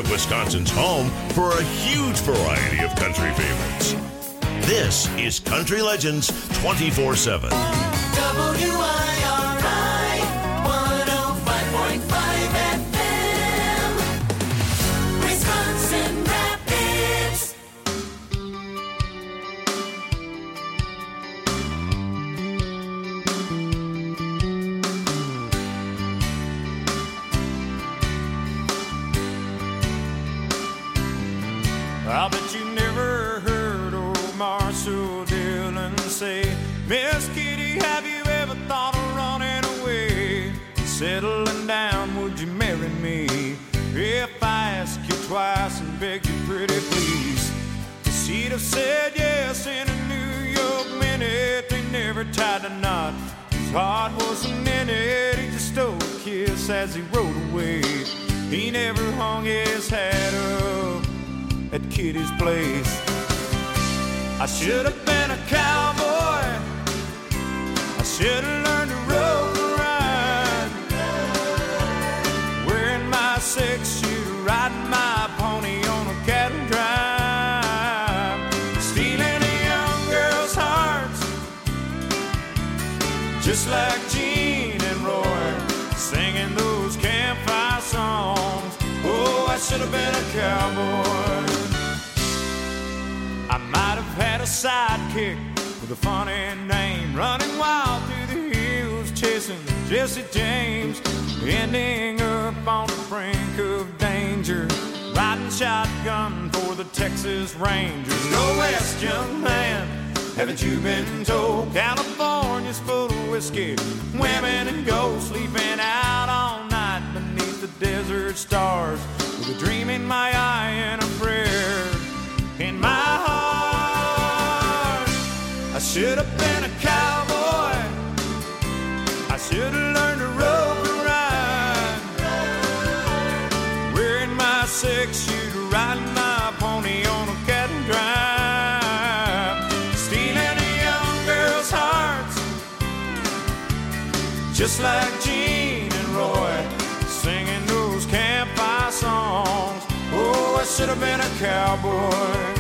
Wisconsin's home for a huge variety of country favorites. This is Country Legends 24/7. WIRI 105.5 FM, Wisconsin Rapids. I bet you never heard old Marshall Dillon say, Miss Kitty, have you ever thought of running away? Settling down, would you marry me? If I asked you twice and begged you pretty please, she'd have said yes in a New York minute. They never tied a knot, his heart wasn't in it. He just stole a kiss as he rode away. He never hung his hat up at Kitty's place. I should have been a cowboy, I should have learned to rope and ride, wearing my 6-shooter, riding my pony on a cattle drive, stealing a young girl's hearts, just like Gene and Roy, singing those campfire songs. Oh, I should have been a cowboy. I might have had a sidekick with a funny name, running wild through the hills, chasing Jesse James, ending up on the brink of danger, riding shotgun for the Texas Rangers. Go west, young man, haven't you been told? California's full of whiskey, women and gold, sleeping out all night beneath the desert stars, with a dream in my eye and a prayer in my heart. I should have been a cowboy, I should have learned to rope and ride, wearing my 6-shooter, riding my pony on a cattle drive, stealing a young girl's hearts, just like Gene and Roy, singing those campfire songs. Oh, I should have been a cowboy.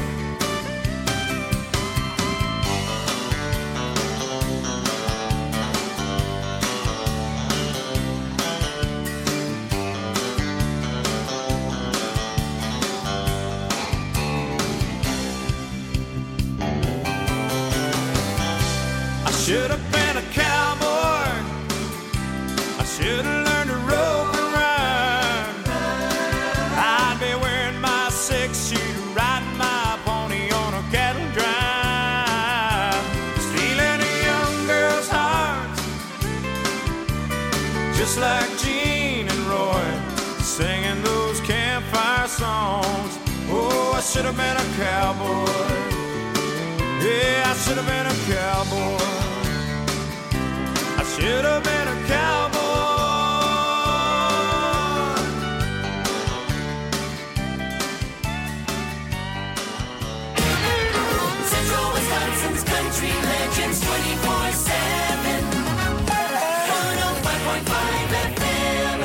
I should have been a cowboy, I should have learned to rope and ride, I'd be wearing my 6-shooter, riding my pony on a cattle drive, stealing a young girl's hearts, just like Gene and Roy, singing those campfire songs. Oh, I should have been a cowboy. Yeah, I should have been a cowboy. I should have been a cowboy. Central Wisconsin's Country Legends 24/7, 105.5 FM.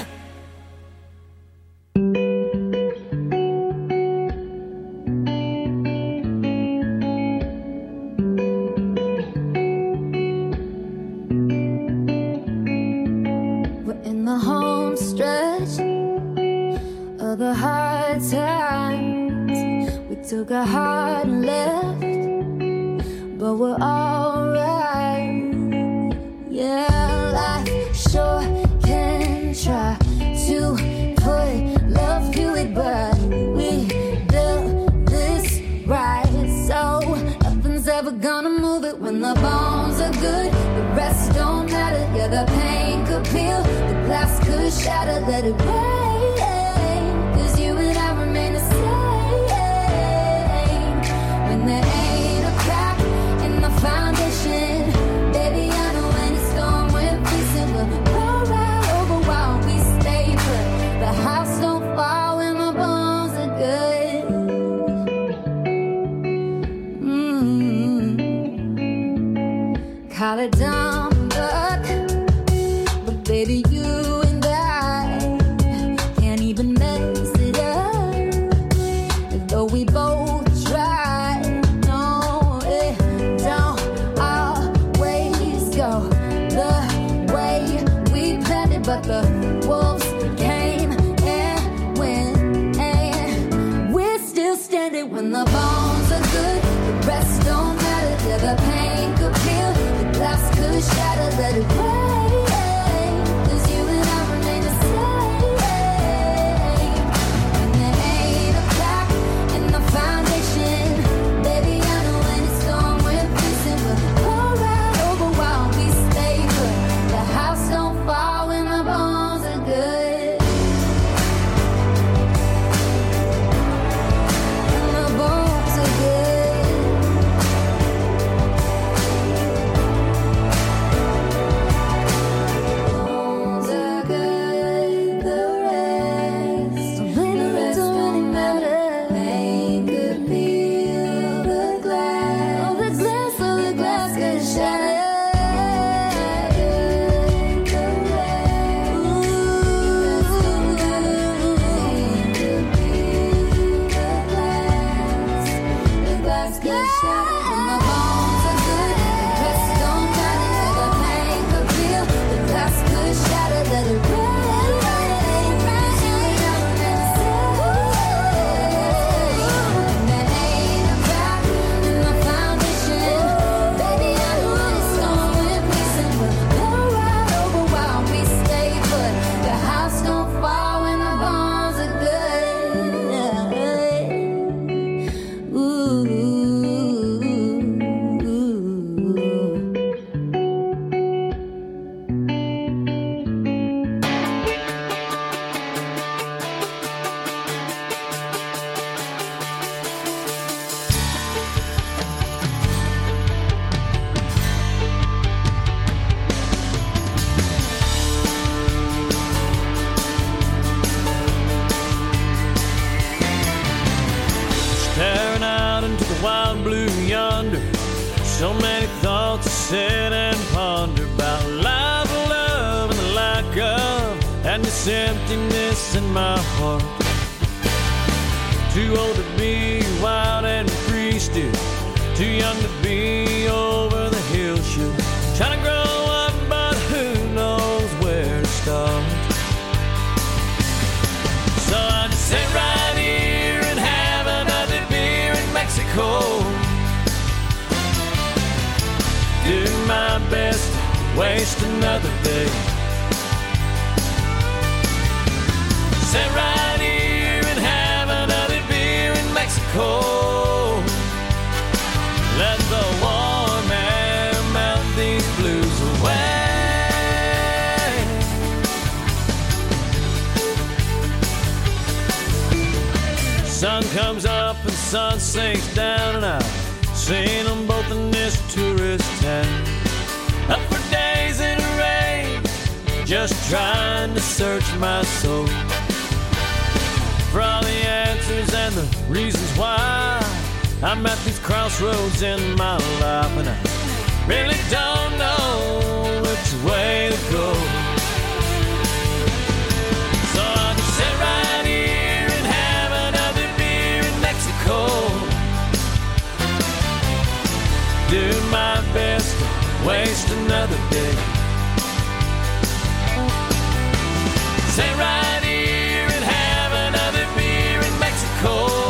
The hard times, we took a hard left, but we're alright. Yeah, life sure can try to put love to it, but we built this right, so nothing's ever gonna move it. When the bones are good, the rest don't matter. Yeah, the pain could peel, the glass could shatter, let it rain. There ain't a crack in the foundation, baby. I know when it's storm, we're facing, we'll roll right over while we stay put. The house don't fall when the bones are good. Call it dumb luck, but baby, you and I can't even mess it up. understand it. When the bones are good, the rest don't matter. Yeah, the pain could peel, the glass could shatter. Let it break, 'cause you and I remain the same. And there ain't a crack in the foundation. Baby, I know when it's gone, we're facing. We'll pour right over while we stay put. The house don't fall when the bones are good. When the bones are good. Bones are good, the rest don't really matter. Pain could peel the glass. Oh, the glass could shatter. The glass could shatter. When the bones are good, the rest don't matter. The pain could peel, the glass could shatter. Let it rain. Staring out into the wild blue yonder. So many thoughts to sit and ponder about life, love, and the lack of, and this emptiness in my heart. Too old to be wild and free still. Too young to be over the hill shoot. Trying to grow up, but who knows where to start. So I just sit right here and have another beer in Mexico. Do my best to waste another day. Sit right here and have another beer in Mexico. Let the warm air melt these blues away. Sun comes up and sun sinks down, and I've seen them both in this tourist town. Up for days in the rain, just trying to search my soul for all the answers and the reasons why I'm at these crossroads in my life, and I really don't know which way to go. So I'll just sit right here and have another beer in Mexico. Do my best to waste another day. Sit right here and have another beer in Mexico.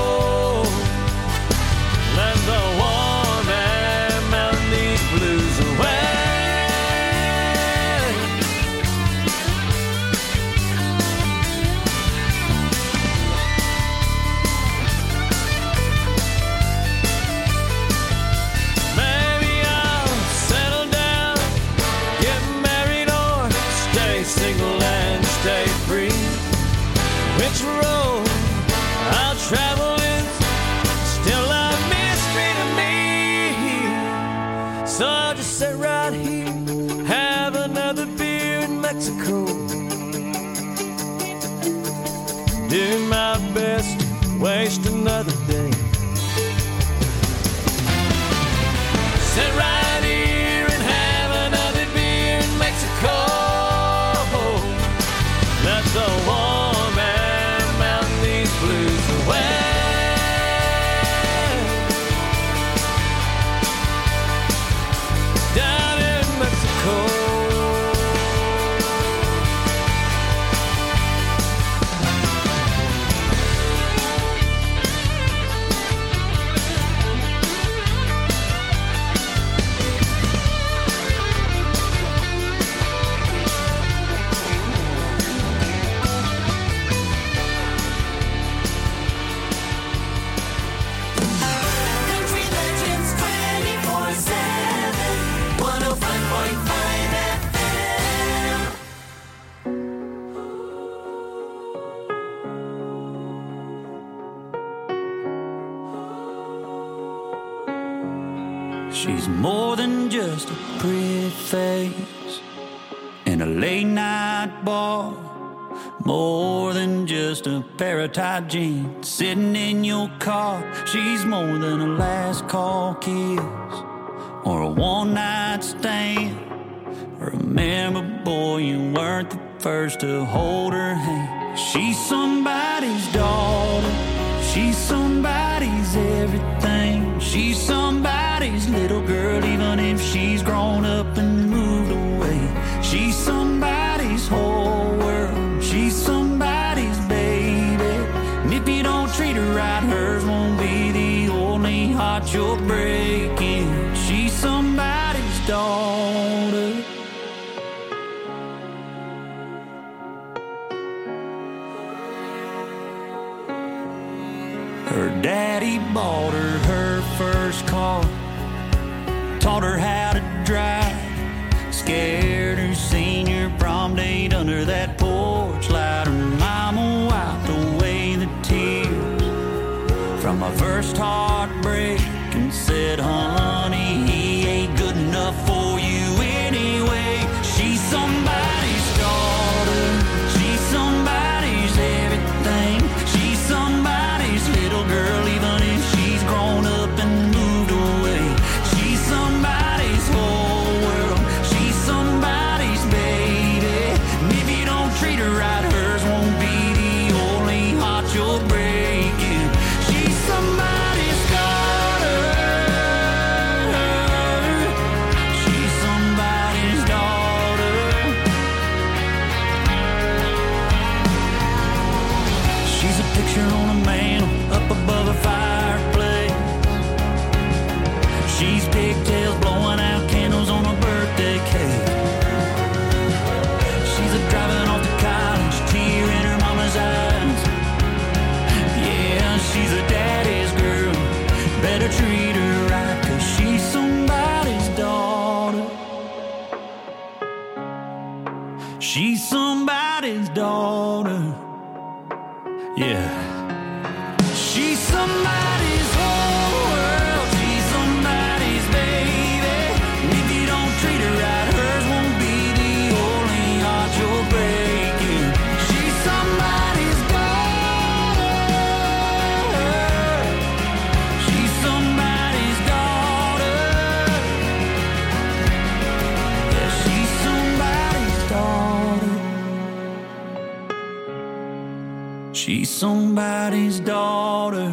Let the warm air melt these blues away. Maybe I'll settle down, get married, or stay single and stay free. Which road I'll travel is still a mystery to me. So I'll just sit right here, have another beer in Mexico. Do my best to waste another day. Sit right here and have another beer in Mexico. Let the warm air melt these blues away. Down in Mexico. She's more than just a pretty face in a late night bar, more than just a pair of tight jeans sitting in your car. She's more than a last call kiss or a one night stand. Remember, boy, you weren't the first to hold her hand. She's somebody's daughter, she's somebody's everything. She's somebody's little girl, even if she's grown up and moved away. She's somebody's whole world, she's somebody's baby. And if you don't treat her right, hers won't be the only heart you're breaking. She's somebody's daughter. Her daddy bought her first car, taught her how to drive, scared her senior prom date under that porch light. Her mama wiped away the tears from my first heartbreak and said, honey, he ain't good enough for you anyway. She's somebody's daughter, she's somebody's everything. She's somebody's little girl, even if she's grown up and moved away. She's somebody's whole world, she's somebody's baby. And if you don't treat her right, hers won't be the only heart you're breaking. She's somebody's daughter, she's somebody's daughter. She's a picture on a mantle up above a fireplace. She's pigtails blowing out candles on a birthday cake. She's a driving off to college, tear in her mama's eyes. Yeah, she's a daddy's girl, better treat her right, 'cause she's somebody's daughter. She's somebody's daughter. Yeah. She's somebody's whole world, she's somebody's baby. And if you don't treat her right, hers won't be the only heart you're breaking. She's somebody's daughter, she's somebody's daughter. Yeah, she's somebody's daughter. She's somebody's daughter.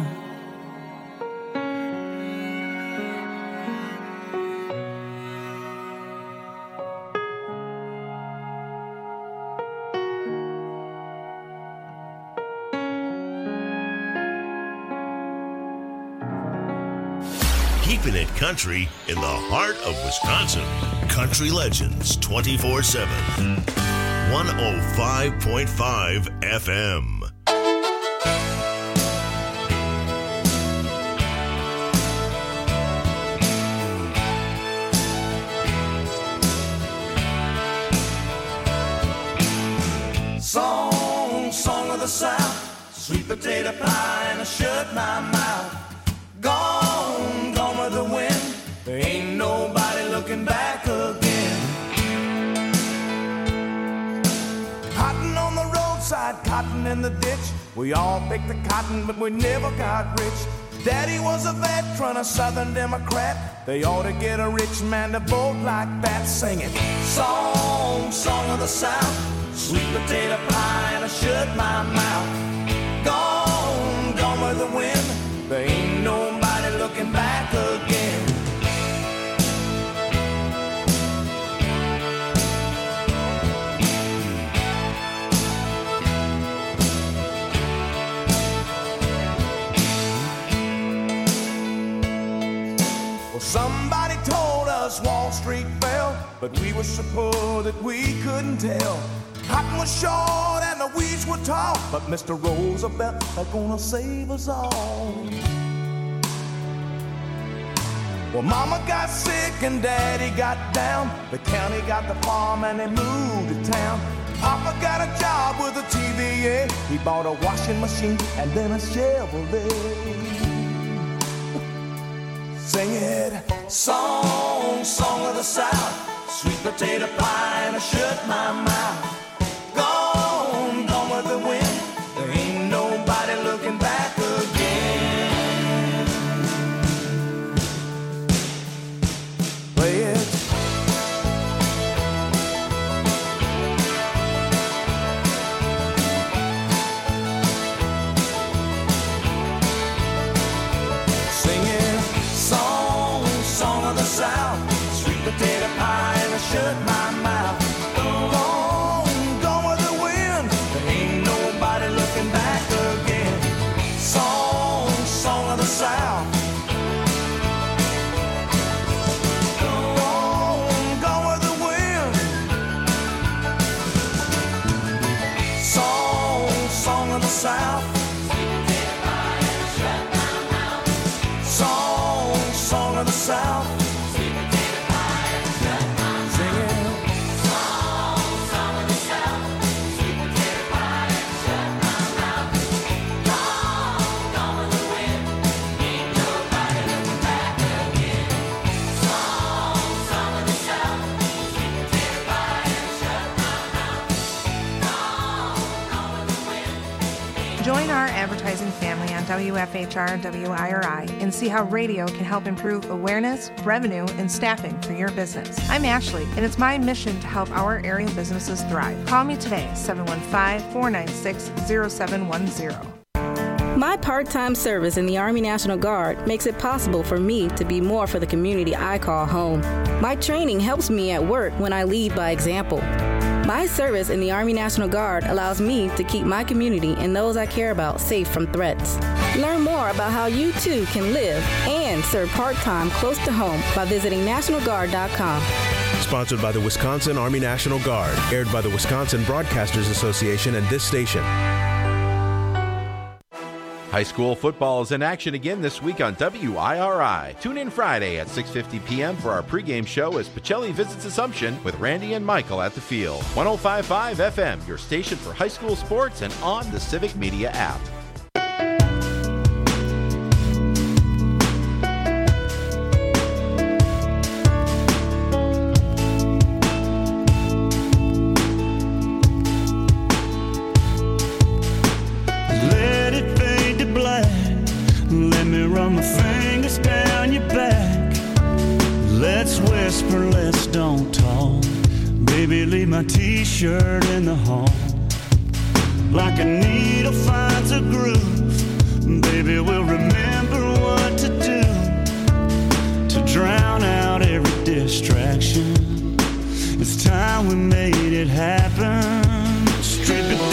Keeping it country in the heart of Wisconsin. Country Legends 24/7. 105.5 FM. Song of the South, sweet potato pie and I shut my mouth. Gone with the wind, there ain't nobody looking back again. Cotton on the roadside, cotton in the ditch. We all picked the cotton, but we never got rich. Daddy was a veteran, a Southern Democrat. They ought to get a rich man to vote like that. Singing song of the South, sweet potato pie and I shut my mouth. Gone with the wind, there ain't nobody looking back again. Well, somebody told us Wall Street fell, but we were so poor that we couldn't tell. Cotton was short and the weeds were tall, but Mr. Roosevelt is gonna save us all. Well, Mama got sick and Daddy got down. The county got the farm and they moved to town. Papa got a job with a TVA. He bought a washing machine and then a Chevrolet. Sing it, Song of the South, sweet potato pie, and I shut my mouth. Gone with the wind, there ain't nobody looking back again. Play it. Singing song of the South, sweet potato pie, and I shut my mouth. Gone with the wind, there ain't nobody looking back again. Song of the South. Gone with the wind. Song of the South. Song of the South. Join our advertising family on WFHR WIRI and see how radio can help improve awareness, revenue, and staffing for your business. I'm Ashley, and it's my mission to help our area businesses thrive. Call me today, 715-496-0710. My part-time service in the Army National Guard makes it possible for me to be more for the community I call home. My training helps me at work when I lead by example. My service in the Army National Guard allows me to keep my community and those I care about safe from threats. Learn more about how you too can live and serve part-time close to home by visiting NationalGuard.com. Sponsored by the Wisconsin Army National Guard, aired by the Wisconsin Broadcasters Association and this station. High school football is in action again this week on WIRI. Tune in Friday at 6:50 p.m. for our pregame show as Pacelli visits Assumption with Randy and Michael at the field. 105.5 FM, your station for high school sports and on the Civic Media app. Run my fingers down your back. Let's whisper, let's don't talk. Baby, leave my t-shirt in the hall. Like a needle finds a groove, baby, we'll remember what to do to drown out every distraction. It's time we made it happen. Strip it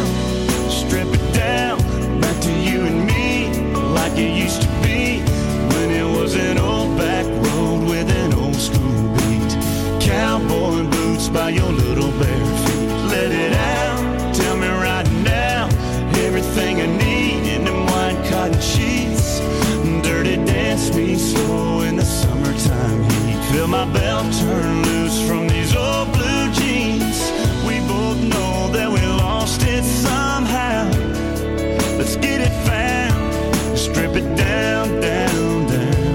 down, back to you and me, like it used to be when it was an old back road with an old school beat. Cowboy boots by your little bare feet. Let it out, tell me right now, everything I need in them white cotton sheets. Dirty dance me slow in the summertime heat. Feel my belt turn loose from these old blue jeans. We both know that we lost it somehow. Let's get it found. Strip it down, down, down.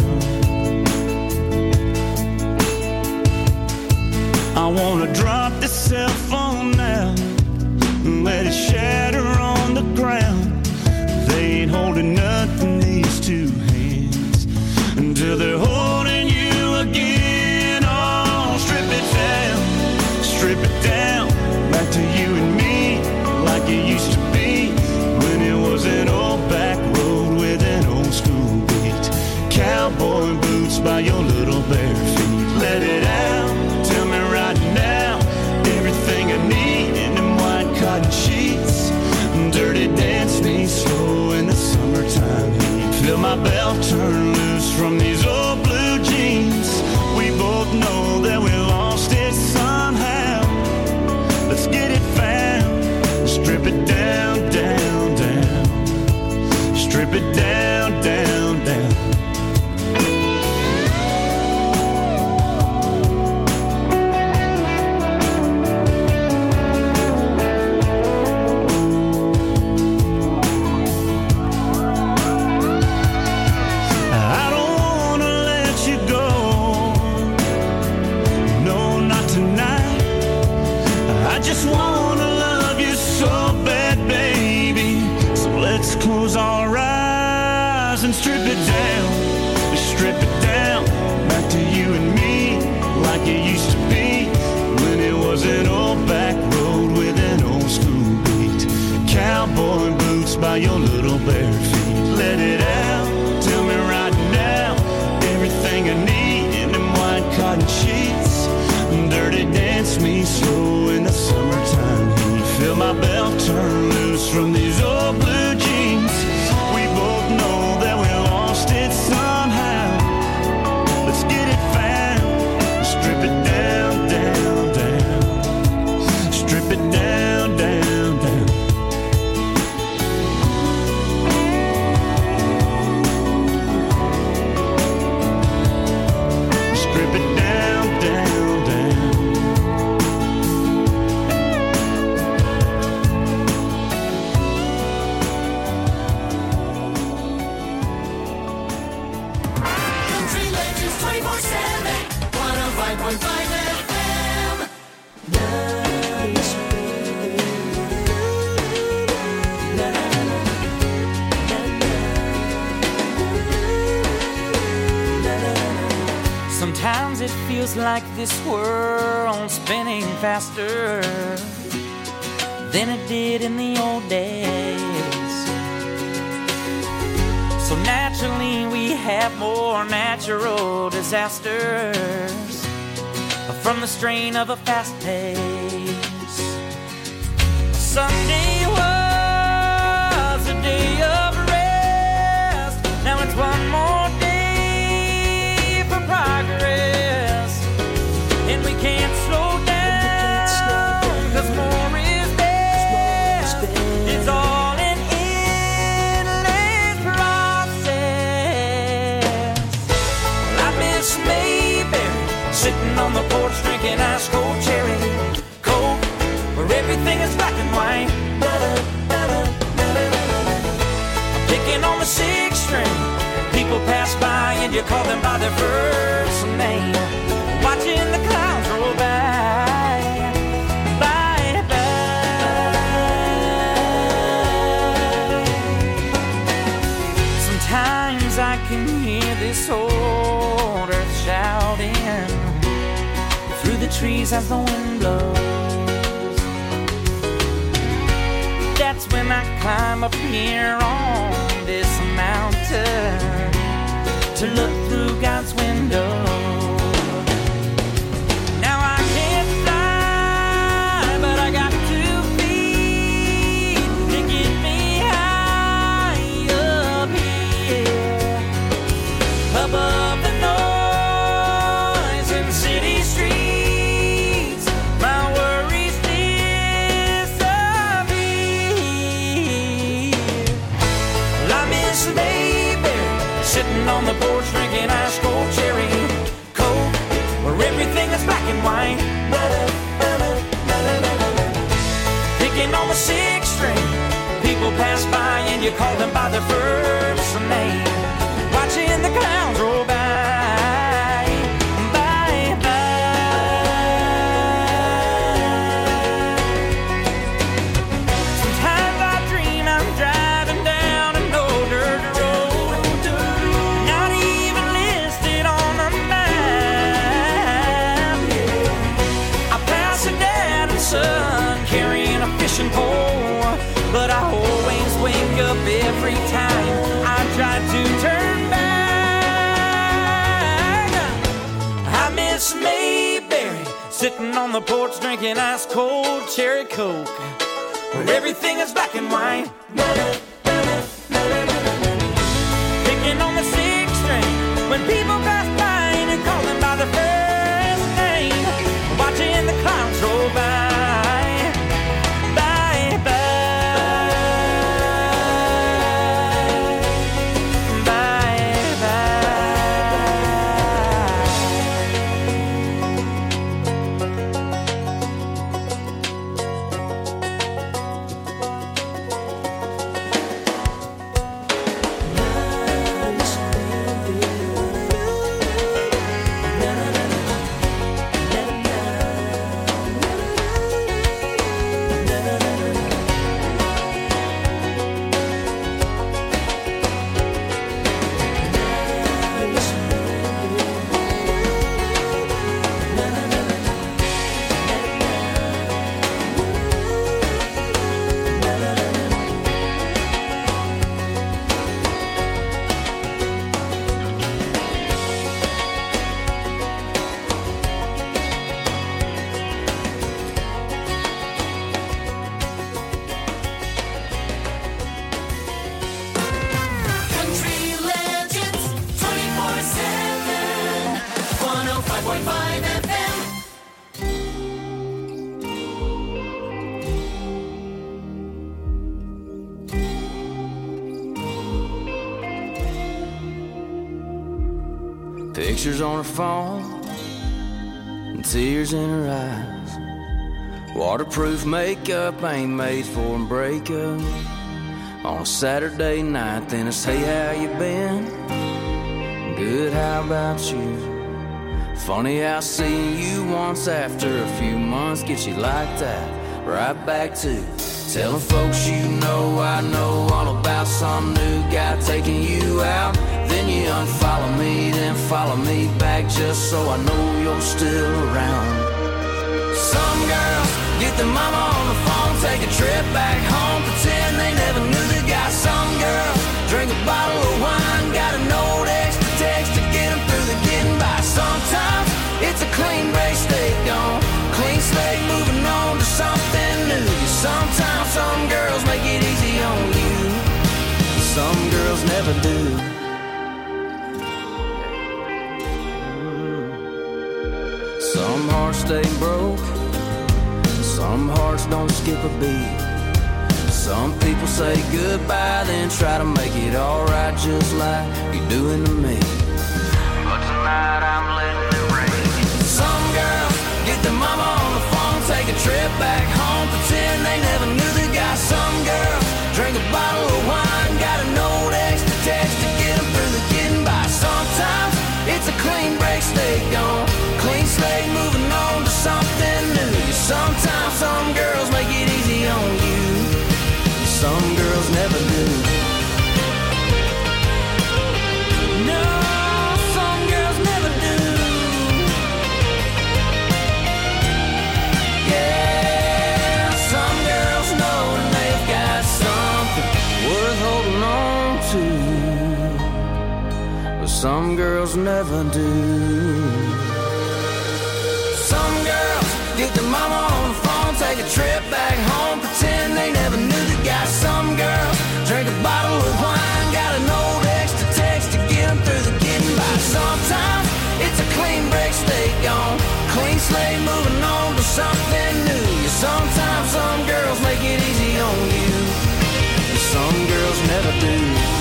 I wanna drop this cell phone now and let it shatter on the ground. They ain't holding nothing, these two hands, until they're holding you again. Oh, strip it down, back to you and me, like it used to be when it was an old back road with an old school beat. Cowboy boots by your little bare feet. Let it out, tell me right now, everything I need in them white cotton sheets. Dirty dance me slow in the summertime heat. Feel my belt turn loose from these old blue jeans. We both know that we lost it somehow. Let's get it found. Strip it down, down, down. Strip it down, down, down. FM. Sometimes it feels like this world's spinning faster than it did in the old days. So naturally we have more natural disasters from the strain of a fast pace. Sunday was a day of rest. Now it's one more day for progress, and we can't slow down, 'cause more is best. It's all an endless process. Well, I miss Mayberry, sitting on the porch drinking ice cold cherry Coke, where everything is black and white. Picking on the sixth string, people pass by and you call them by their first name. Watching the clouds roll by, bye, bye. Sometimes I can hear this old earth shouting through the trees as the wind blows. That's when I climb up here on this mountain to look through God's window. Now I can't fly, but I got 2 feet to get me high up here, above the noise in city streets. My worries disappear. Well, I miss Mayberry, sitting on the porch drinking ice cold cherry Coke, where everything is black and white. Picking on the sixth string, people pass by and you call them by their first name. Watching the clouds roll by, bye, bye. Sometimes I dream I'm driving down an old dirt road, not even listed on the map. I pass a dad and son carrying a fishing pole, but I always wake up every time I try to turn back. I miss Mayberry, sitting on the porch drinking ice cold cherry Coke, where everything is black and white. Picking on the sixth string, when people pass by and you call them by their first name. Watching the clouds roll by, bye, bye, bye, Country Legends 24/7. 105.5 FM. Pictures on her phone and tears in her eyes. Waterproof makeup ain't made for a breakup. On a Saturday night, then it's hey, how you been? Good, how about you? Funny how seeing you once after a few months gets you like that. Right back to telling folks you know I know all about some new guy taking you out. Then you unfollow me, then follow me back just so I know you're still around. Some girls get their mama on the phone, take a trip back home, pretend they never knew the guy. Some girls drink a bottle of wine, got a note extra text to get them through the getting by. Sometimes it's a clean break, stay gone, clean slate, moving on to something new. Sometimes some girls make it easy on you, some girls never do. Some hearts stay broke, some hearts don't skip a beat. Some people say goodbye, then try to make it alright just like you're doing to me. But tonight I'm letting it rain. Some girls get their mama on the phone, take a trip back home, pretend they never knew the guy. Some girls drink a bottle of wine, got a note extra text to get them through the getting by. Sometimes it's a clean break, stay gone, clean slate, moving on to something new. Sometimes some girls make it easy on you, some girls never do. No, some girls never do. Yeah, some girls know that they've got something worth holding on to, but some girls never do. Some girls get their mama on the phone, take a trip back home, pretend they never knew the guy. Some girls drink a bottle of wine, got a note extra text to get them through the getting by. Sometimes it's a clean break, stay gone, clean slate, moving on to something new. Sometimes some girls make it easy on you, some girls never do.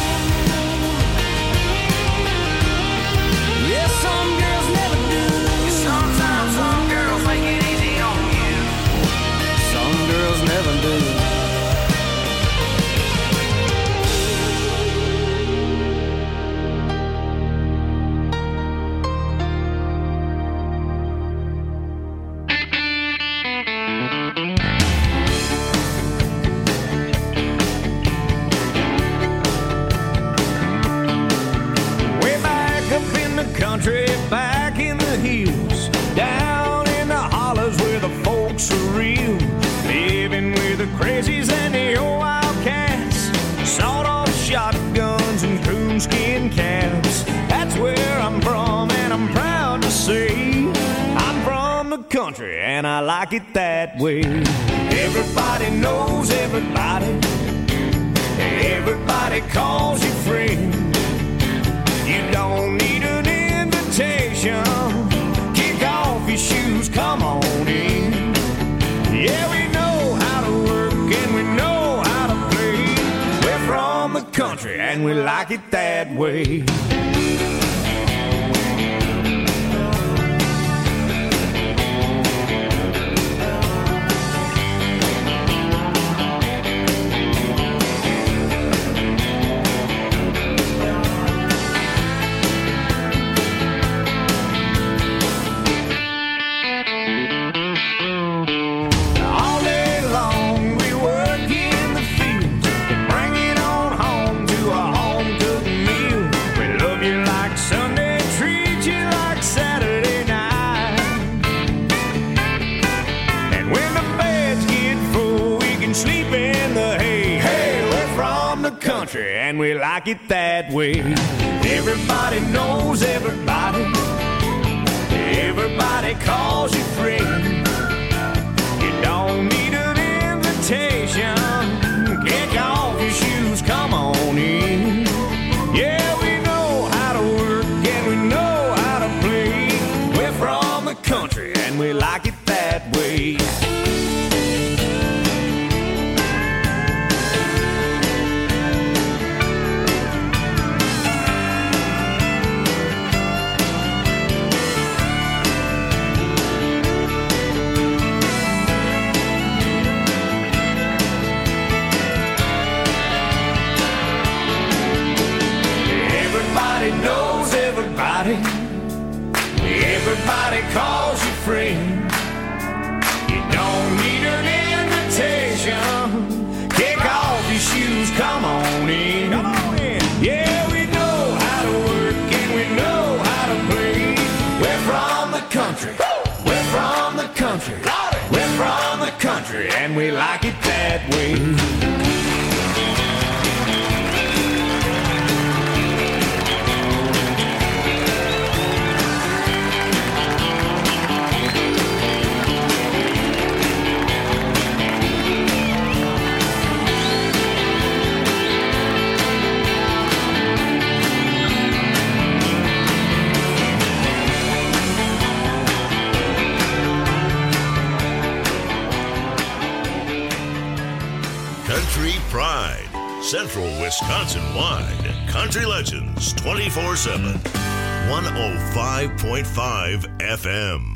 Yeah, some girls never do. Sometimes some girls make it easy on you, some girls never do. Country back in the hills, down in the hollers where the folks are real, living with the crazies and the old wildcats, sawed-off shotguns and coonskin caps. That's where I'm from, and I'm proud to say I'm from the country, and I like it that way. Everybody knows everybody, everybody calls you friend. You don't need an invitation, kick off your shoes, come on in. Yeah, we know how to work and we know how to play. We're from the country and we like it that way. And we like it that way. Everybody knows everybody, everybody calls you friend. You don't need an invitation, kick off your shoes, come on in. Yeah, we know how to work and we know how to play. We're from the country and we like it that way. everybody calls you friend. You don't need an invitation. Kick off your shoes, come on in. Come on in. Yeah, we know how to work and we know how to play. We're from the country. We're from the country. We're from the country and we like it that way. Country Pride, Central Wisconsin-wide. Country Legends 24/7. 105.5 FM.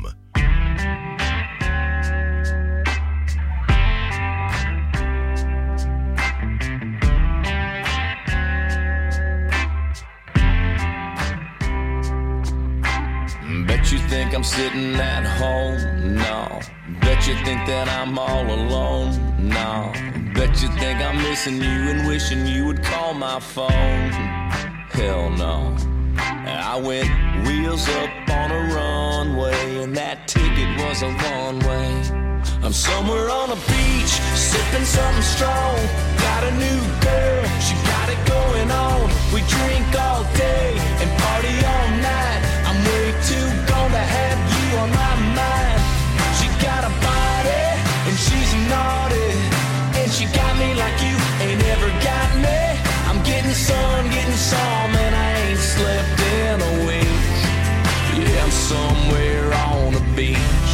Bet you think I'm sitting at home? No. Bet you think that I'm all alone? No. Bet you think I'm missing you and wishing you would call my phone? Hell no. I went wheels up on a runway and that ticket was a one-way. I'm somewhere on a beach, sipping something strong. Got a new girl, she got it going on. We drink all day and party all night. I'm way too gone to have you on my mind. She got a body and she's naughty, and she got me like you ain't ever got me. I'm getting some, and I ain't slept in a week. Yeah, I'm somewhere on the beach.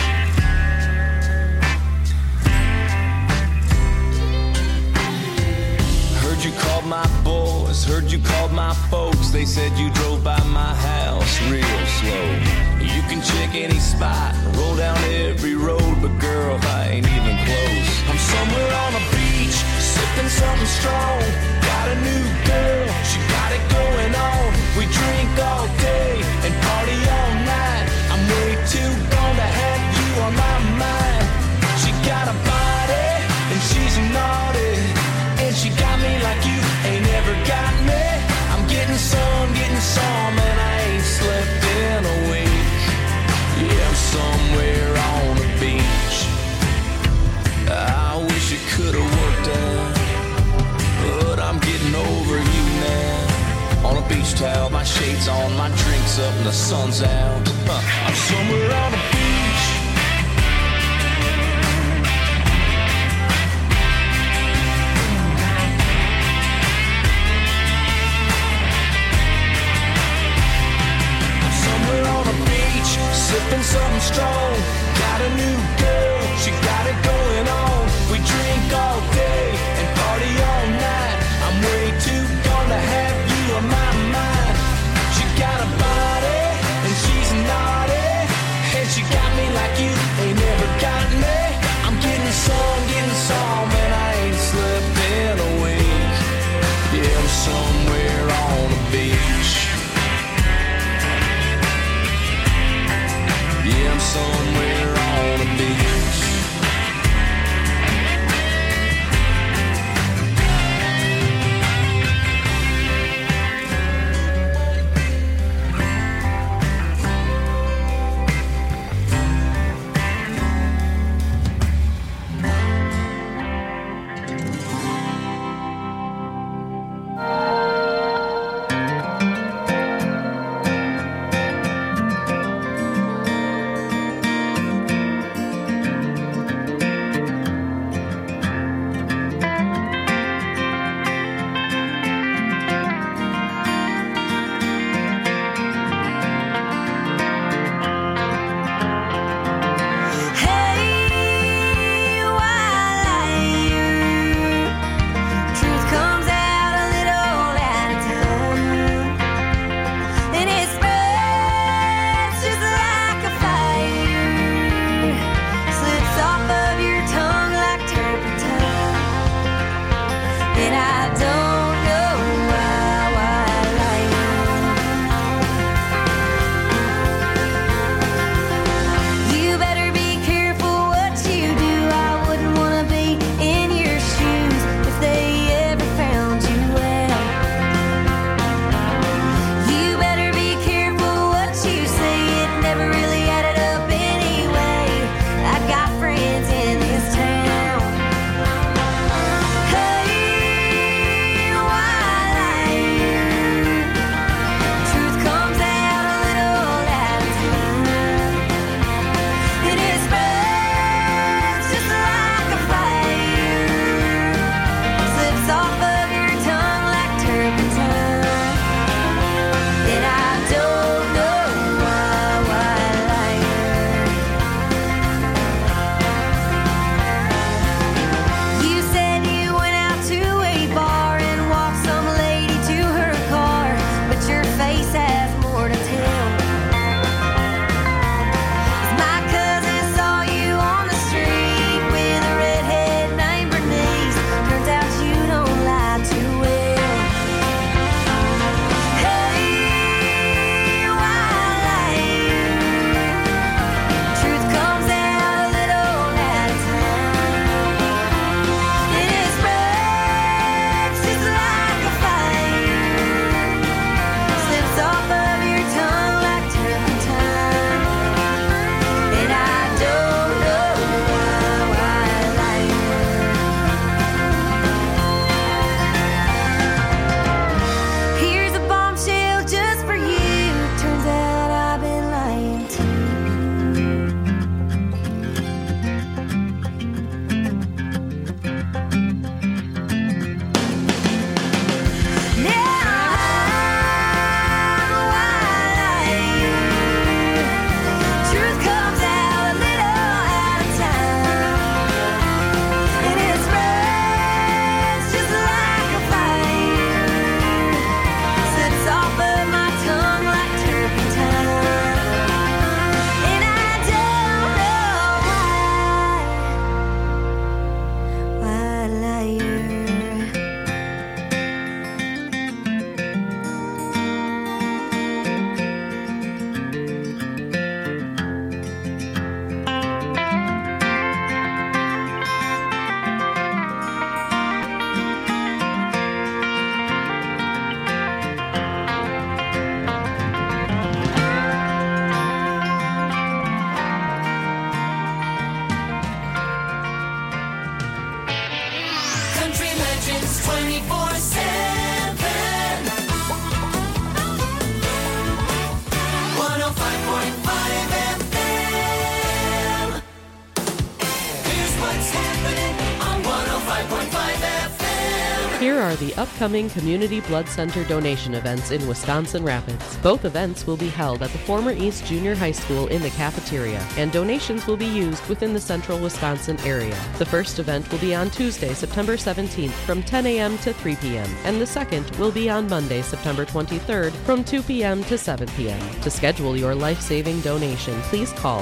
Heard you called my boys, heard you called my folks. They said you drove by my house real slow. You can check any spot, roll down every road, but girl, I ain't even close. I'm somewhere on a beach, sipping something strong. Got a new girl, she got it going on. We drink all day and party all night. I'm way too gone to have you on my mind. She got a body and she's naughty, and she got me like you ain't ever got me. I'm getting some, and I ain't slept in a week. Yeah, I'm somewhere on the beach. I wish it could've worked out, but I'm getting over you now. On a beach towel, my shades on, my drinks up, and the sun's out. I'm somewhere on the beach. I'm somewhere on the beach, sipping something strong. Got a new girl, she got it going on. We drink all day and party all night. I'm way too gone to have you on my mind. She got a body and she's naughty, and she got me like you ain't never got me. I'm getting some, and I ain't slept in a week. Yeah, I'm somewhere on the beach. Yeah, I'm somewhere on the beach. are the upcoming Community Blood Center donation events in Wisconsin Rapids. Both events will be held at the former East Junior High School in the cafeteria, and donations will be used within the central Wisconsin area. The first event will be on Tuesday, September 17th from 10 a.m. to 3 p.m., and the second will be on Monday, September 23rd from 2 p.m. to 7 p.m. To schedule your life-saving donation, please call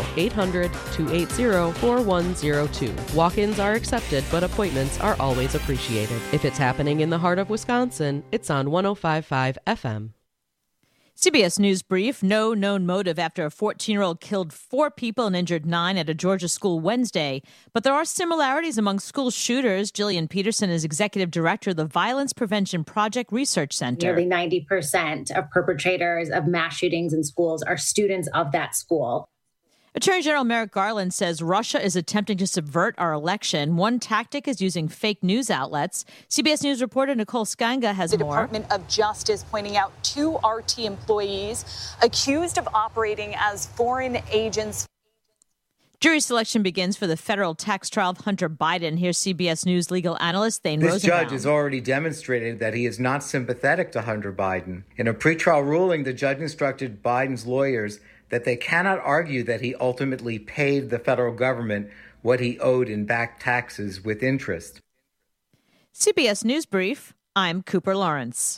800-280-4102. Walk-ins are accepted, but appointments are always appreciated. If it's happening in the heart of Wisconsin, it's on 105.5 FM. CBS News Brief. No known motive after a 14-year-old killed 4 people and injured 9 at a Georgia school Wednesday. But there are similarities among school shooters. Jillian Peterson is executive director of the Violence Prevention Project Research Center. Nearly 90% of perpetrators of mass shootings in schools are students of that school. Attorney General Merrick Garland says Russia is attempting to subvert our election. One tactic is using fake news outlets. CBS News reporter Nicole Skanga has more. The Department of Justice pointing out 2 RT employees accused of operating as foreign agents. Jury selection begins for the federal tax trial of Hunter Biden. Here's CBS News legal analyst Thane Rosenbaum. This judge has already demonstrated that he is not sympathetic to Hunter Biden. In a pretrial ruling, the judge instructed Biden's lawyers that they cannot argue that he ultimately paid the federal government what he owed in back taxes with interest. CBS News Brief, I'm Cooper Lawrence.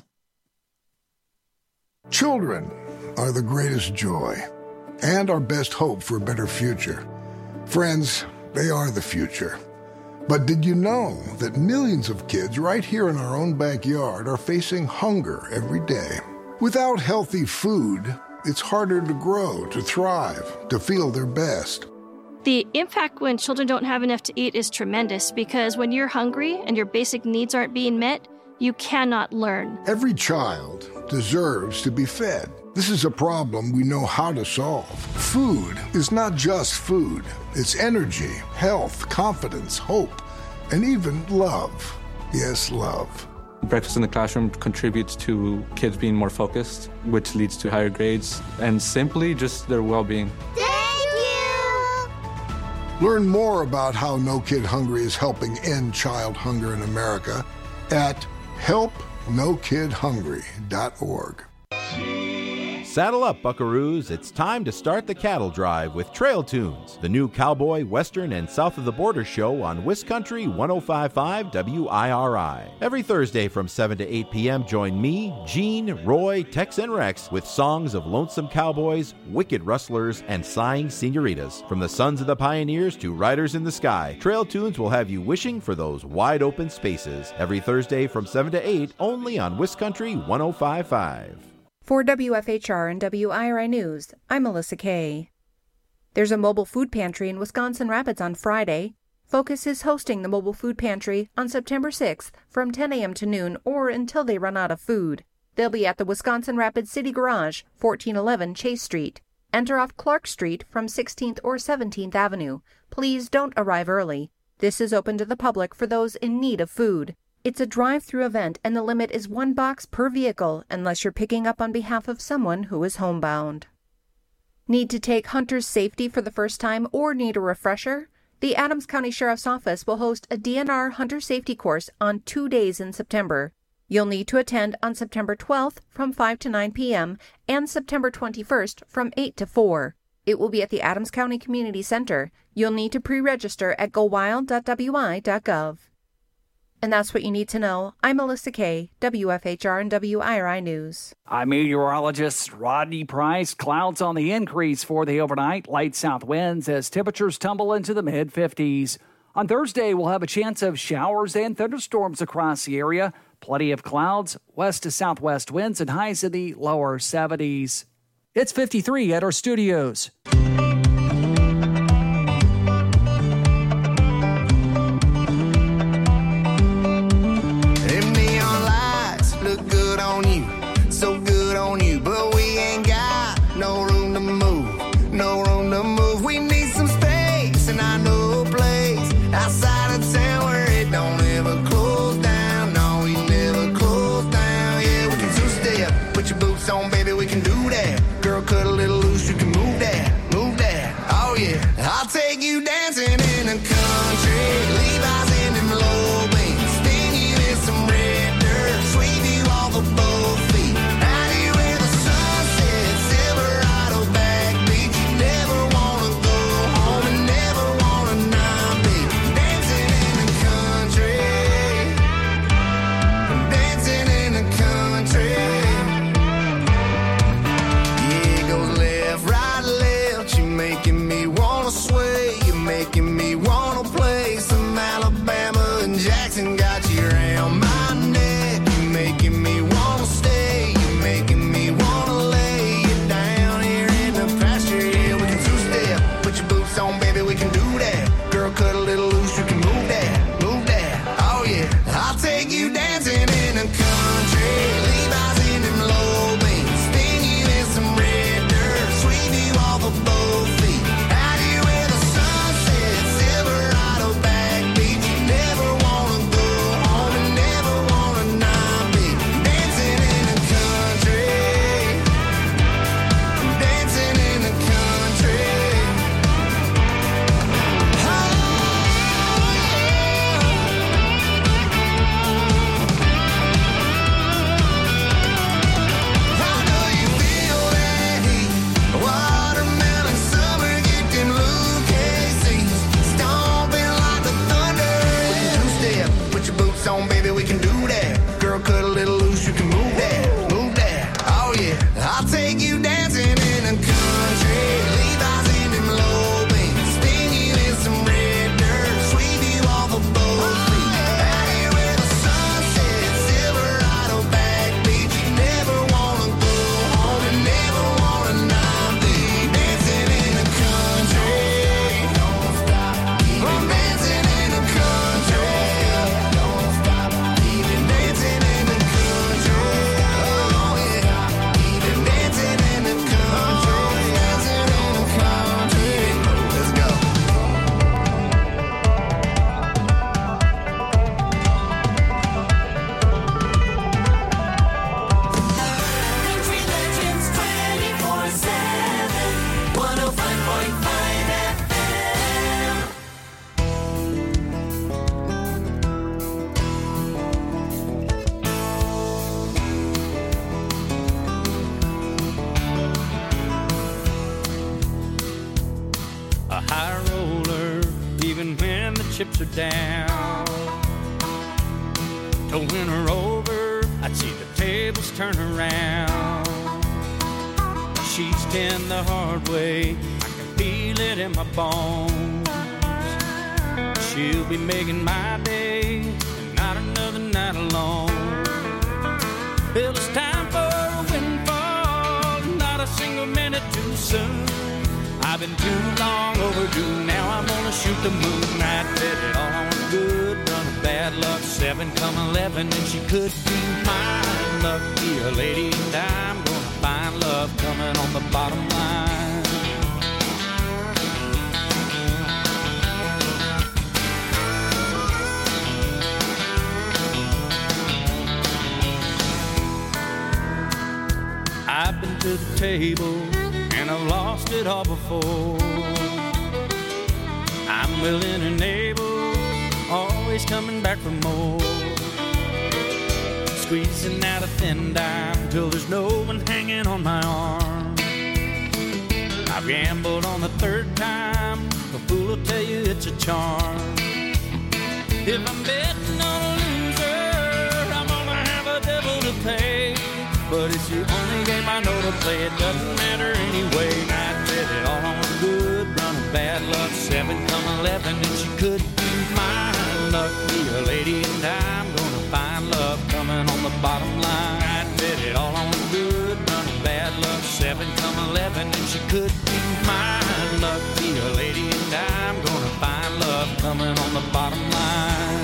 Children are the greatest joy and our best hope for a better future. Friends, they are the future. But did you know that millions of kids right here in our own backyard are facing hunger every day? Without healthy food, it's harder to grow, to thrive, to feel their best. The impact when children don't have enough to eat is tremendous because when you're hungry and your basic needs aren't being met, you cannot learn. Every child deserves to be fed. This is a problem we know how to solve. Food is not just food. It's energy, health, confidence, hope, and even love. Yes, love. Breakfast in the classroom contributes to kids being more focused, which leads to higher grades, and simply just their well-being. Thank you! Learn more about how No Kid Hungry is helping end child hunger in America at helpnokidhungry.org. Saddle up, buckaroos. It's time to start the cattle drive with Trail Tunes, the new cowboy, western, and south of the border show on WisCountry 105.5 WIRI. Every Thursday from 7 to 8 p.m., join me, Gene, Roy, Tex, and Rex with songs of lonesome cowboys, wicked rustlers, and sighing senoritas. From the sons of the pioneers to riders in the sky, Trail Tunes will have you wishing for those wide open spaces. Every Thursday from 7 to 8, only on WisCountry 105.5. For WFHR and WIRI News, I'm Melissa Kay. There's a mobile food pantry in Wisconsin Rapids on Friday. Focus is hosting the mobile food pantry on September 6th from 10 a.m. to noon or until they run out of food. They'll be at the Wisconsin Rapids City Garage, 1411 Chase Street. Enter off Clark Street from 16th or 17th Avenue. Please don't arrive early. This is open to the public for those in need of food. It's a drive-through event and the limit is 1 box per vehicle unless you're picking up on behalf of someone who is homebound. Need to take hunter's safety for the first time or need a refresher? The Adams County Sheriff's Office will host a DNR hunter safety course on 2 days in September. You'll need to attend on September 12th from 5 to 9 p.m. and September 21st from 8 to 4. It will be at the Adams County Community Center. You'll need to pre-register at gowild.wi.gov. And that's what you need to know. I'm Melissa Kay, WFHR and WIRI News. I'm meteorologist Rodney Price. Clouds on the increase for the overnight. Light south winds as temperatures tumble into the mid-50s. On Thursday, we'll have a chance of showers and thunderstorms across the area. Plenty of clouds, west to southwest winds, and highs in the lower 70s. It's 53 at our studios. So good on you, but we ain't got no room to move, no room to move. We need some space, and I know a place outside of town where it don't ever close down. No, we never close down. Yeah, we can two-step, put your boots on, baby, we can do that. Girl, cut a little loose, you can move that, oh yeah. I'll take you dancing in the country, Levi's in them low beams, sting you in some red dirt. chips are down. To win her over, I'd see the tables turn around. She's 10 the hard way, I can feel it in my bones. She'll be making my day, and not another night alone. Well, it's time for a windfall, not a single minute too soon. I've been too long overdue, now I'm gonna shoot the moon. I bet it all on a good run of bad luck, 7 come 11, and she could be mine. Lucky a lady, and I'm gonna find love coming on the bottom line. I've been to the table, and I've lost it all before. I'm willing and able, always coming back for more. Squeezing out a thin dime till there's no one hanging on my arm. I've gambled on the 3rd time, a fool will tell you it's a charm. If I'm betting on a loser, I'm gonna have a devil to pay. But it's the only game I know to play, it doesn't matter anyway. I bet it all on a good run of bad luck, 7 come 11, and she could be mine. Lucky a lady, and I'm gonna find love coming on the bottom line. I bet it all on a good run of bad luck, 7 come 11, and she could be mine. Lucky a lady, and I'm gonna find love coming on the bottom line.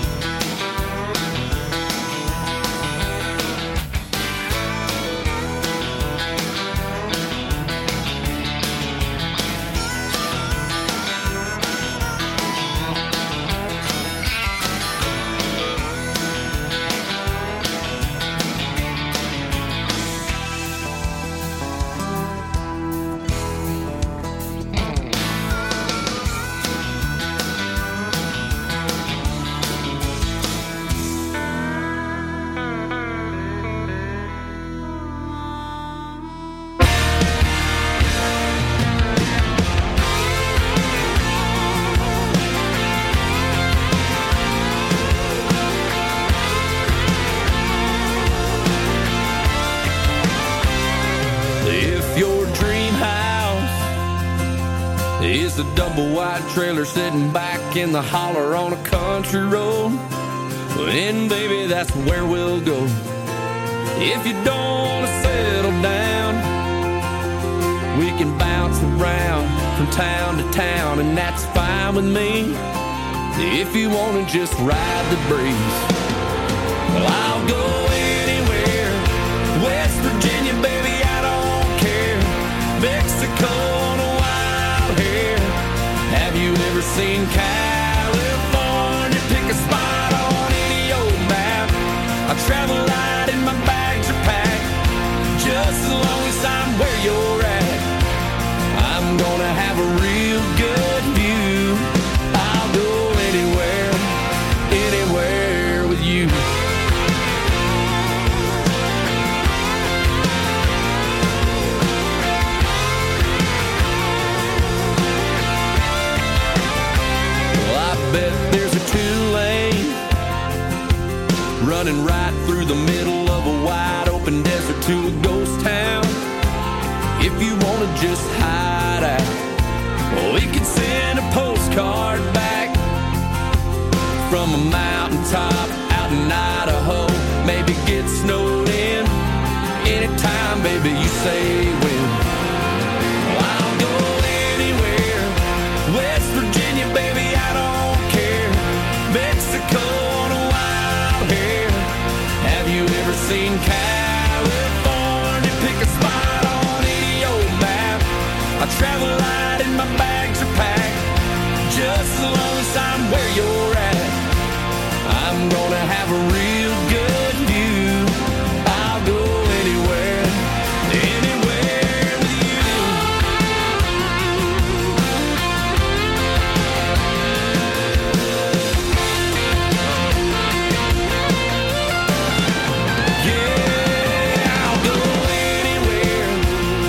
The double wide trailer sitting back in the holler on a country road. And baby, that's where we'll go. If you don't want to settle down, we can bounce around from town to town, and that's fine with me. If you want to just ride the breeze, well, I'll go anywhere. West Virginia, baby, I don't care. Mexico on a wild hair. Have you ever seen California? Pick a spot on any old map. I travel light and my bags are packed. Just as long as I'm where you're at, I'm gonna have a real good view. I'll go anywhere, anywhere with you. Bet there's a 2-lane running right through the middle of a wide open desert to a ghost town. If you want to just hide out, well, we can send a postcard back from a mountaintop out in Idaho. Maybe get snowed in anytime, baby, you say when. Well, I'll go anywhere. West Virginia, baby, I don't. Mexico on a wild hair. Have you ever seen California? Pick a spot on any old map. I travel light and my bags are packed. Just as long as I'm where you're at, I'm gonna have a real good view. I'll go anywhere, anywhere with you.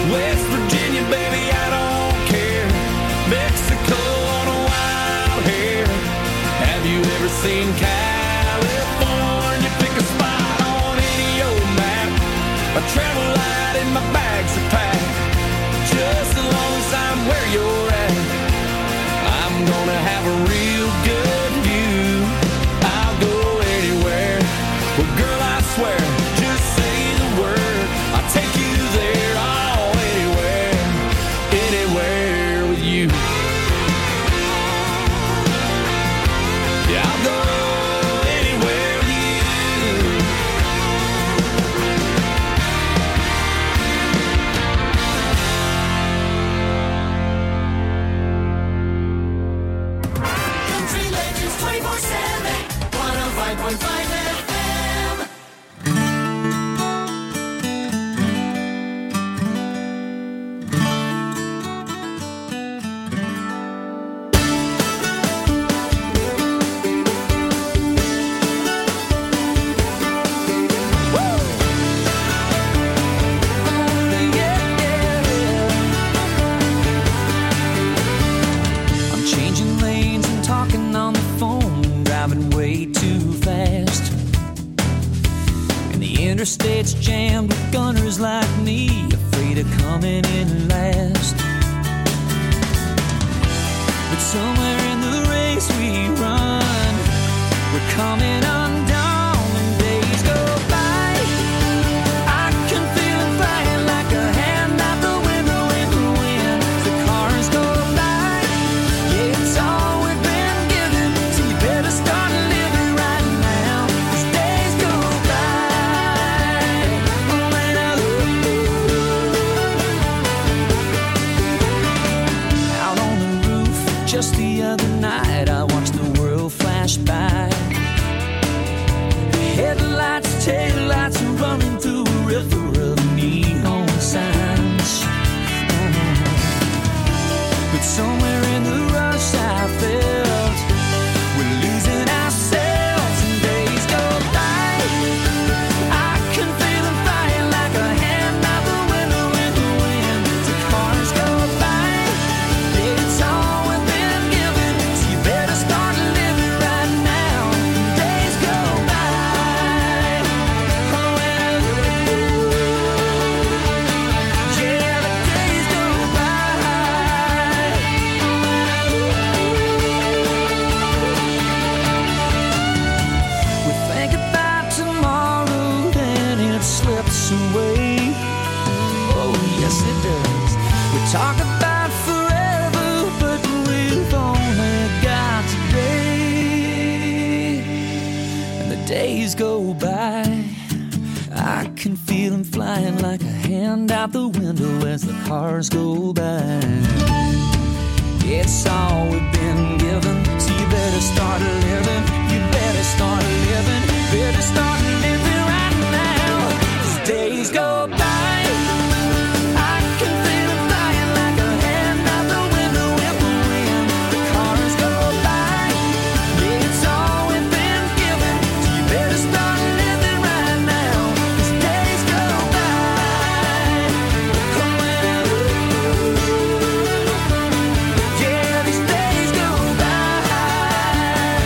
Baby, I don't care. Mexico on a wild hair. 105.5 FM. I'm changing lanes and talking on the phone, driving way too fast. And the interstate's jammed with gunners like me, afraid of coming in last. But somewhere in the race we run, we're coming undone when days go by. I can feel it flying like a hand out the window in the wind. The cars go by. Yeah, it's all we've been given, so you better start living right now. 'Cause days go by. Oh, and out on the roof, just the other night, I watched the world flash by. Headlights, taillights, running through a river of neon signs. But somewhere in the rush I felt we're losing ourselves and days go by. I can feel them flying like a hand out the window in the wind. The cars go by. Yeah, it's all we've been given, so you better start living right now. Days go by. Oh, and yeah, the days go by. We think about tomorrow, then it slips away. Oh, yes, it does. We talk about forever, but we've only got today. And the days go by. I can feel them flying like a hand out the window as the cars go by. It's all we've been given, so you better start living. You better start living. Better start living right now. 'Cause days go by. I can feel them flying like a hand out the window in the wind. The cars go by. Yeah, it's all we've been given, so you better start living right now. 'Cause days go by. Oh, yeah, these days go by.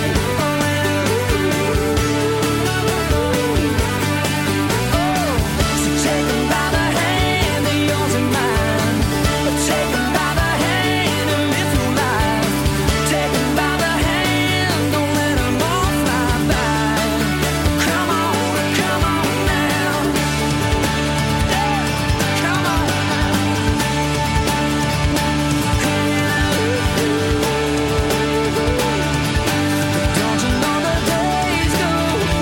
So take 'em by the hand, they're yours and mine. Take 'em by the hand and live your life. Take 'em by the hand, don't let 'em all fly by. Come on now. Yeah, come on Don't you know the days go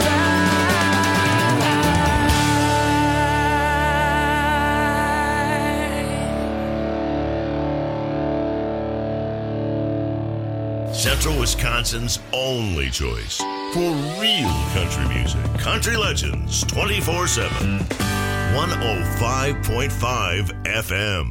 Central Wisconsin's only choice for real country music. Country Legends 24/7. 105.5 FM.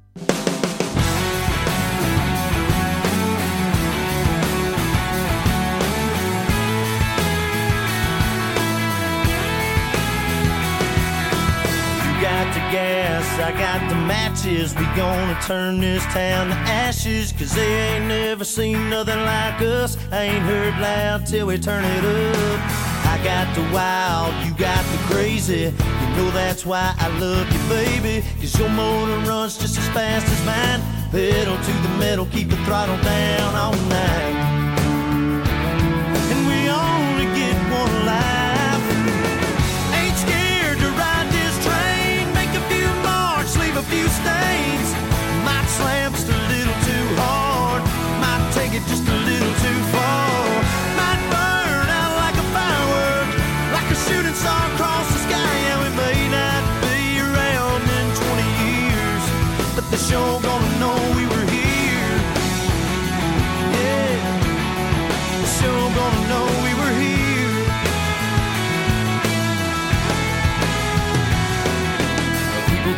Got the gas, I got the matches. We gonna turn this town to ashes, 'cause they ain't never seen nothing like us. I ain't heard loud till we turn it up. I got the wild, you got the crazy. You know that's why I love you, baby, 'cause your motor runs just as fast as mine. Pedal to the metal, keep the throttle down all night. And we only get one life. Ain't scared to ride this train. Make a few marks, leave a few stains. Might slam just a little too hard. Might take it just a little too far. Might burn out like a firework, like a shooting star across the sky. Yeah, we may not be around in 20 years, but they sure gonna know we were here. Yeah, they sure gonna know we were here.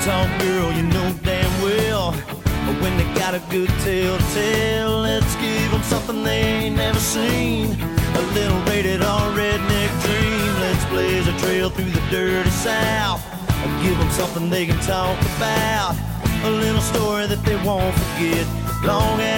talk, girl, you know damn well. But when they got a good tale to tell, let's give them something they ain't never seen. A little rated R redneck dream. Let's blaze a trail through the dirty South. Give them something they can talk about. A little story that they won't forget. Long